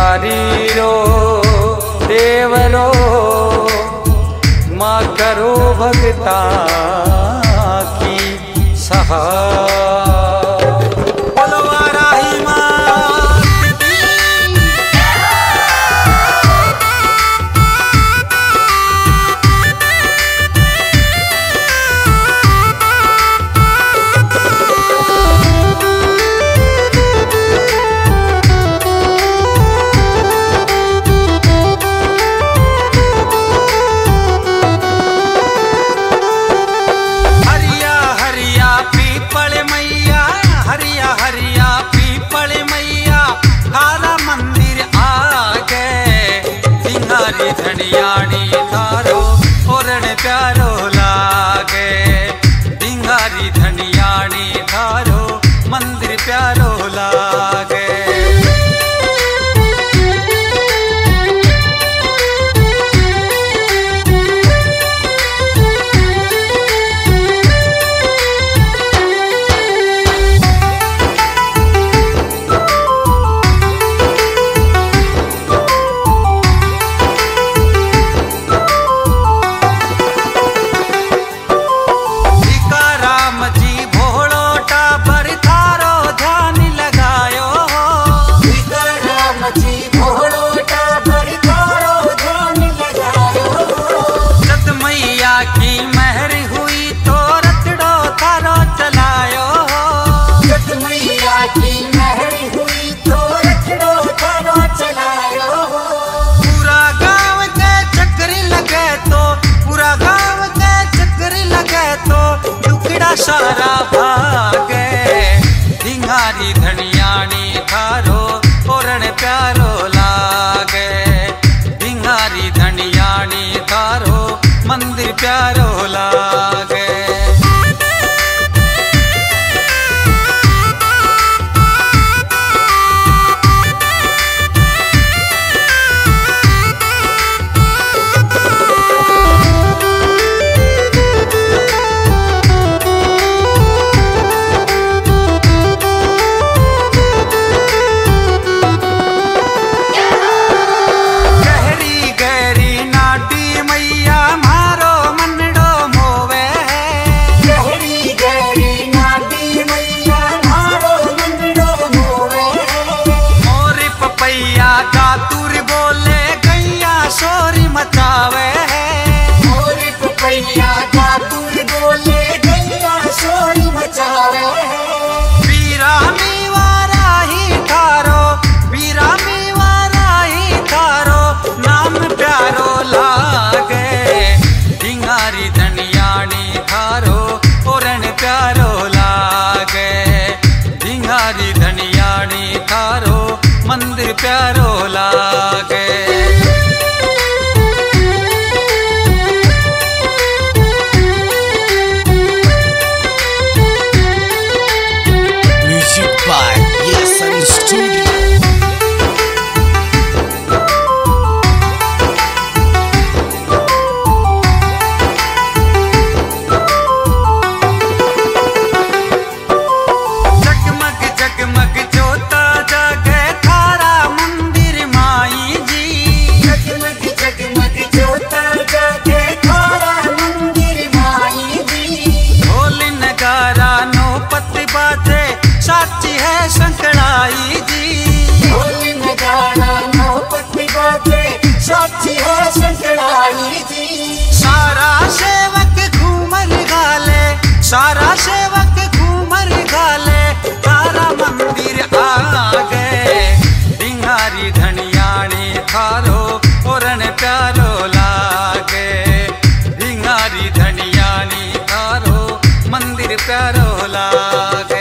भिखारी रो देवरो माँ करो भगता की सहाय। धनियाणी थारो ओरण प्यारो लागे, ढिंगारी धनियाणी थारो मंदिर प्यारो लागे। सारा भागे ढिंगारी धनियाणी थारो ओरण प्यारो लागे, ढिंगारी धनियाणी थारो मंदिर प्यारो लागे। मंदिर प्यारो लागे। Music by Yes and Studio. साची है शंकराई जी, ढोली नगाड़ा नौपति बाजे, साची है शंकराई जी। सारा सेवक घूमर गाले, सारा सेवक घूमर गाले, तारा मंदिर आ गए। ढिंगारी धनियाणी थारो ओरण प्यारो लागे, ढिंगारी धनियाणी थारो मंदिर प्यारो लागे।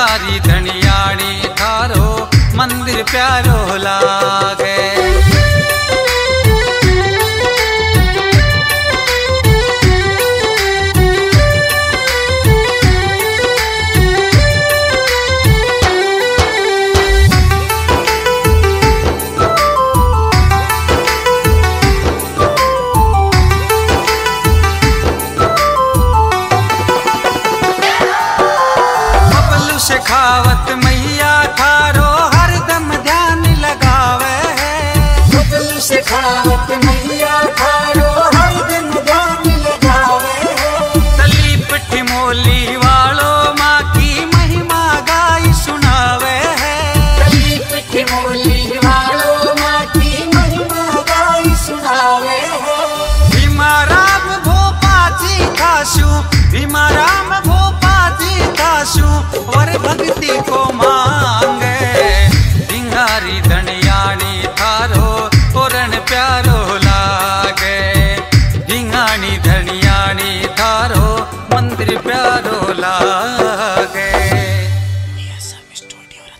प्यारी धनियाणी थारो मंदिर प्यारो लागे। शेखावत मैया थारो हरदम ध्यान लगावे है। शेखावत मैया थारो हरदम ध्यान लगावे है। तलीप ठिमोली वालो माँ की महिमा गाई सुनावे है। तलीप ठिमोली वालो माँ की महिमा गाई सुनावे है। भीमाराम भोपाजी खासू, भीमाराम भोपाजी खासू और भक्ति को